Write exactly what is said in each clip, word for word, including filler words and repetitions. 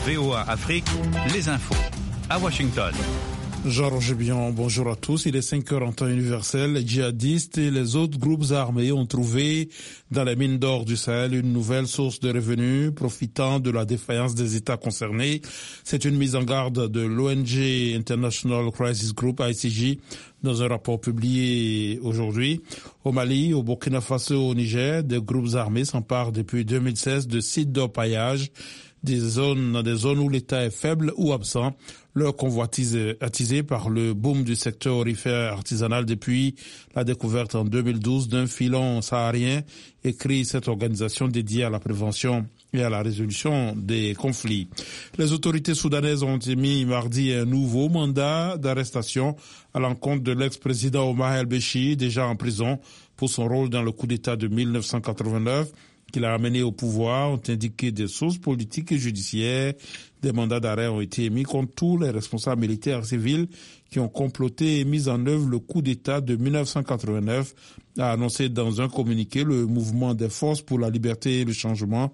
V O A Afrique, les infos. À Washington. Georges Bion, bonjour à tous. Il est cinq heures en temps universel. Les djihadistes et les autres groupes armés ont trouvé dans les mines d'or du Sahel une nouvelle source de revenus profitant de la défaillance des États concernés. C'est une mise en garde de l'O N G International Crisis Group, I C G, dans un rapport publié aujourd'hui. Au Mali, au Burkina Faso, au Niger, des groupes armés s'emparent depuis deux mille seize de sites d'orpaillage, des zones, dans des zones où l'État est faible ou absent. Leur convoitise attisée par le boom du secteur aurifère artisanal depuis la découverte en deux mille douze d'un filon saharien, écrit cette organisation dédiée à la prévention et à la résolution des conflits. Les autorités soudanaises ont émis mardi un nouveau mandat d'arrestation à l'encontre de l'ex-président Omar el-Béchir, déjà en prison pour son rôle dans le coup d'État de mille neuf cent quatre-vingt-neuf. Qui l'a amené au pouvoir, ont indiqué des sources politiques et judiciaires. Des mandats d'arrêt ont été émis contre tous les responsables militaires et civils qui ont comploté et mis en œuvre le coup d'État de mille neuf cent quatre-vingt-neuf, a annoncé dans un communiqué le mouvement des forces pour la liberté et le changement,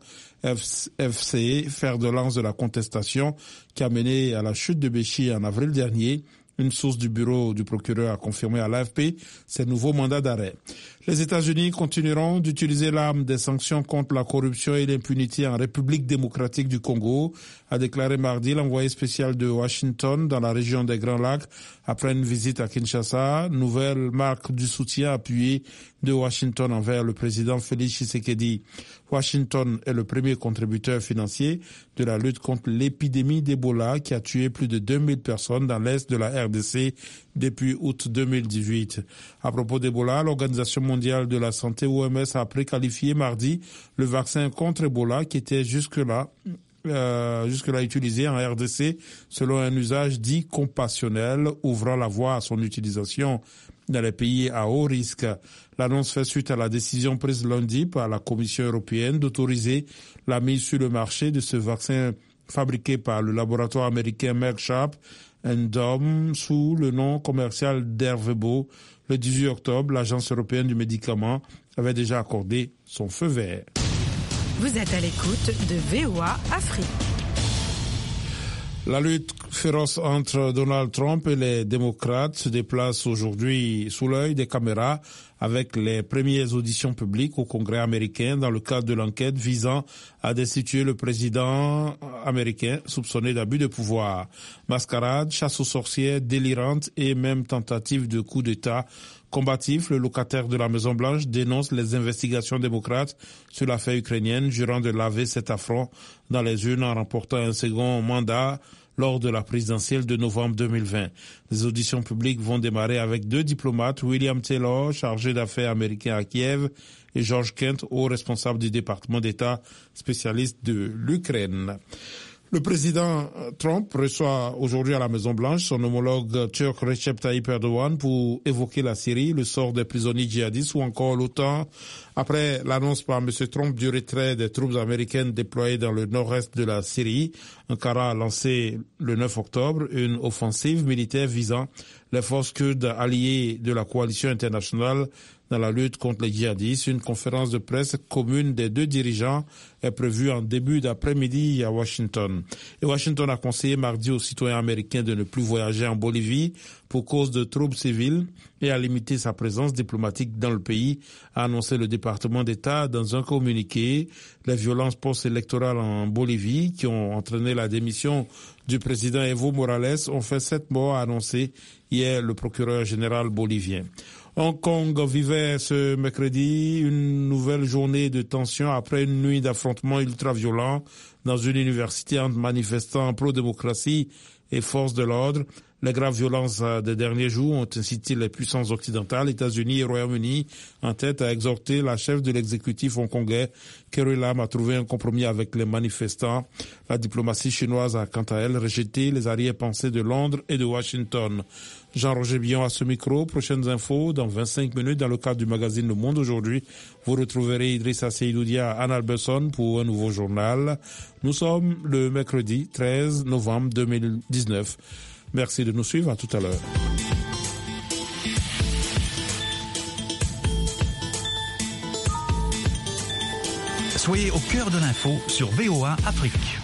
F C, fer de lance de la contestation, qui a mené à la chute de Béchir en avril dernier. Une source du bureau du procureur a confirmé à l'A F P ces nouveaux mandats d'arrêt. Les États-Unis continueront d'utiliser l'arme des sanctions contre la corruption et l'impunité en République démocratique du Congo, a déclaré mardi l'envoyé spécial de Washington dans la région des Grands Lacs après une visite à Kinshasa, nouvelle marque du soutien appuyé de Washington envers le président Félix Tshisekedi. Washington est le premier contributeur financier de la lutte contre l'épidémie d'Ebola qui a tué plus de deux mille personnes dans l'est de la R D C depuis août deux mille dix-huit. À propos d'Ebola, l'Organisation mondiale de la santé O M S a préqualifié mardi le vaccin contre Ebola qui était jusque-là Euh, jusque-là utilisé en R D C selon un usage dit compassionnel, ouvrant la voie à son utilisation dans les pays à haut risque. L'annonce fait suite à la décision prise lundi par la Commission européenne d'autoriser la mise sur le marché de ce vaccin fabriqué par le laboratoire américain Merck Sharp and Dohme sous le nom commercial d'Ervebo. Le dix-huit octobre, l'Agence européenne du médicament avait déjà accordé son feu vert. Vous êtes à l'écoute de V O A Afrique. La lutte féroce entre Donald Trump et les démocrates se déplace aujourd'hui sous l'œil des caméras avec les premières auditions publiques au Congrès américain dans le cadre de l'enquête visant à destituer le président américain soupçonné d'abus de pouvoir. Mascarade, chasse aux sorcières délirante et même tentative de coup d'État combatif, le locataire de la Maison-Blanche dénonce les investigations démocrates sur l'affaire ukrainienne, jurant de laver cet affront dans les urnes en remportant un second mandat lors de la présidentielle de novembre deux mille vingt. Les auditions publiques vont démarrer avec deux diplomates, William Taylor, chargé d'affaires américain à Kiev, et George Kent, haut responsable du département d'État spécialiste de l'Ukraine. Le président Trump reçoit aujourd'hui à la Maison-Blanche son homologue turc Recep Tayyip Erdogan pour évoquer la Syrie, le sort des prisonniers djihadistes ou encore l'OTAN. Après l'annonce par M. Trump du retrait des troupes américaines déployées dans le nord-est de la Syrie, Ankara a lancé le neuf octobre une offensive militaire visant les forces kurdes alliées de la coalition internationale dans la lutte contre les djihadistes. Une conférence de presse commune des deux dirigeants est prévue en début d'après-midi à Washington. Et Washington a conseillé mardi aux citoyens américains de ne plus voyager en Bolivie pour cause de troubles civils et à limiter sa présence diplomatique dans le pays, a annoncé le département d'État dans un communiqué. Les violences post-électorales en Bolivie qui ont entraîné la démission du président Evo Morales ont fait sept morts, a annoncé hier le procureur général bolivien. Hong Kong vivait ce mercredi une nouvelle journée de tension après une nuit d'affrontements ultra-violents dans une université entre manifestants pro-démocratie et forces de l'ordre. Les graves violences des derniers jours ont incité les puissances occidentales, États-Unis et Royaume-Uni, en tête à exhorter la chef de l'exécutif hongkongais, Carrie Lam, à trouver un compromis avec les manifestants. La diplomatie chinoise a, quant à elle, rejeté les arrière-pensées de Londres et de Washington. Jean-Roger Bion à ce micro. Prochaines infos dans vingt-cinq minutes dans le cadre du magazine Le Monde aujourd'hui. Vous retrouverez Idrissa Seydoudia à Anne Alberson pour un nouveau journal. Nous sommes le mercredi treize novembre deux mille dix-neuf. Merci de nous suivre. À tout à l'heure. Soyez au cœur de l'info sur V O A Afrique.